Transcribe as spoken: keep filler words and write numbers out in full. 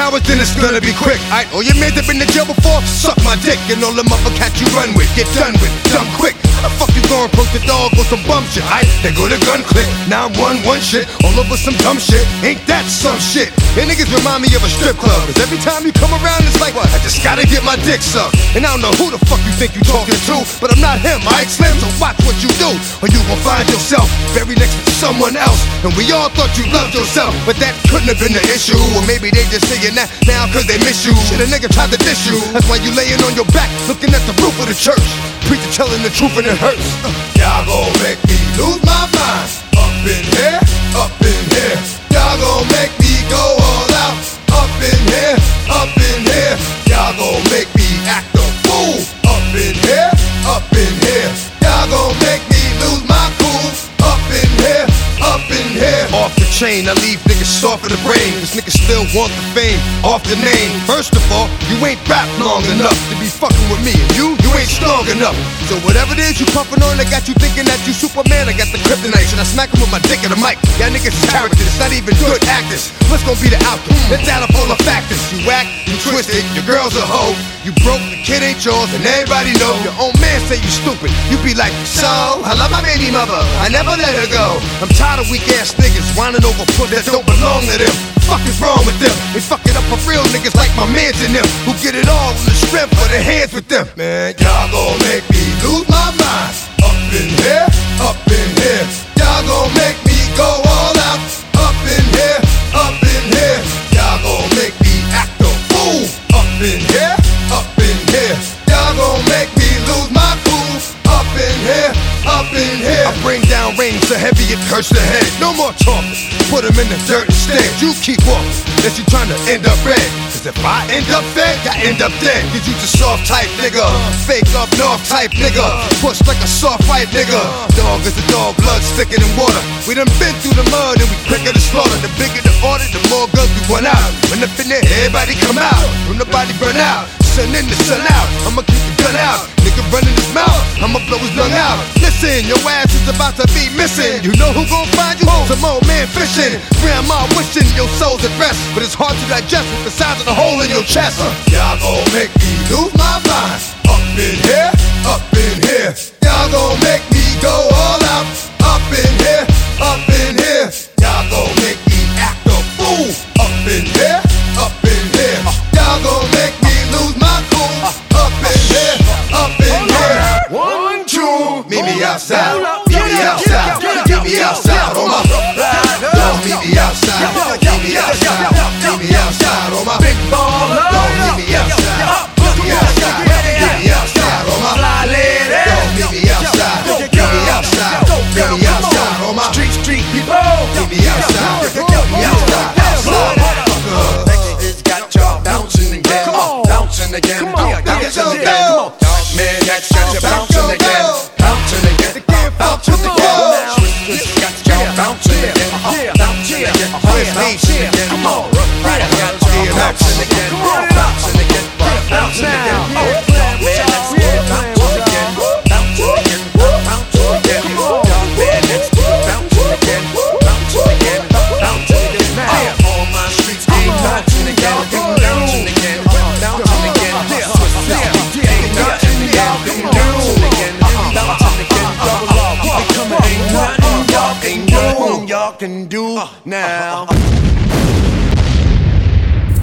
hours, then it's gonna be quick. Alright, all your men have been to jail before, suck my dick. And all them other cats you run with, get done with, dumb quick. How the fuck you going post the dog or some bum shit? Alright, they go to gun click, now I'm one one shit, all over some dumb shit. Ain't that some shit? And niggas remind me of a strip club, cause every time you come around it's like, what? I just gotta get my dick sucked. And I don't know who the fuck you think you talking to, but I'm not him, alright Slim, so watch what you do, or you gon' find yourself very next to someone else. And we all thought you loved yourself, but that couldn't have been the issue. Or maybe they just saying that now cause they miss you. Shit, a nigga tried to diss you, that's why you laying on your back looking at the roof of the church. Preacher telling the truth and it hurts. uh. Y'all gon' make me lose my mind. Up in here, up in here. Y'all gon' make me go all out. Up in here, up in here. Y'all gon' make me act a fool. Up in here, up in here. Y'all gon' make me lose my cool. Up in here, up in here. Off the chain, I leave niggas soft in the brain. Cause niggas still want the fame, off the name. First of all, you ain't rap long enough to be fucking with me. And you, you ain't strong enough. So whatever it is you puffin' on, I got you thinking that you Superman. I got the kryptonite, should I smack him with my dick in the mic? Y'all niggas characters, not even good actors. What's gonna be the outcome? Let's add up all the factors. You whack, you twisted, your girl's a hoe. You broke, the kid ain't yours, and everybody know. Your own man say you stupid. You be like, so, I love my baby mother, I never let her go. I'm tired of weak ass niggas whining over puss that don't belong to them. Fuck is wrong with them? They fuck it up for real niggas like my mans and them, who get it all on the strength of their hands with them. Man, y'all gon' make me lose my mind. Up in here, up in here. Y'all gon' make me go all out. Up in here, up in here. Y'all gon' make me act a fool. Up in here, up in here. Y'all gon' make me lose my cool. Up in here, up in here. I bring down rain so heavy it hurts the head. No more talking, put them in the dirt instead. You keep walking, unless you trying to end up red. Cause if I end up dead, I end up dead. Cause you a soft type nigga, fake up north type nigga, push like a soft white nigga. Dog is a dog, blood thicker than water. We done been through the mud and we quicker to slaughter. The bigger the order, the more guns we run out. When up in there, everybody come out. When the body burn out, sun in the sun out. I'ma keep the gun out, nigga running his mouth, I'ma blow his lung out. Listen, your ass is about to be missing. You know who gon' find you? Some old man fishing. Grandma wishing your soul's at rest, but it's hard to digest with the size of the hole in your chest. uh. Y'all gon' make me lose my mind. Up in here, up in here. Y'all gon' make me go all out. Up in here, up in here. Y'all gon' make me act a fool. Up in here, up in here. Y'all gon' make me lose my cool. Up in here, up in here. One, two, meet me outside. Meet me outside. Meet me outside on my. Don't meet me outside. Meet me outside. Meet me outside on my big ball. Don't meet me outside. Meet me outside. Meet me outside on my fly lady. Don't meet me outside. Meet me outside. Meet me outside on my street street people. Meet me outside. Meet me outside. It's got y'all bouncing again, bouncing again, bouncing again. Man, that's got you bouncing again, bouncing again, bouncing again. It's got y'all bouncing again, bouncing again, bouncing again. Come on, right? I got y'all bouncing again, bouncing again, bouncing again. Man, that's bouncing again, bouncing again, bouncing again. Man, that's bouncing again, bouncing again, bouncing again. Now on my streets, ain't bouncing again, bouncing again, bouncing again. Ain't bouncing again, bouncing again, bouncing again. Ain't nothing y'all can do now.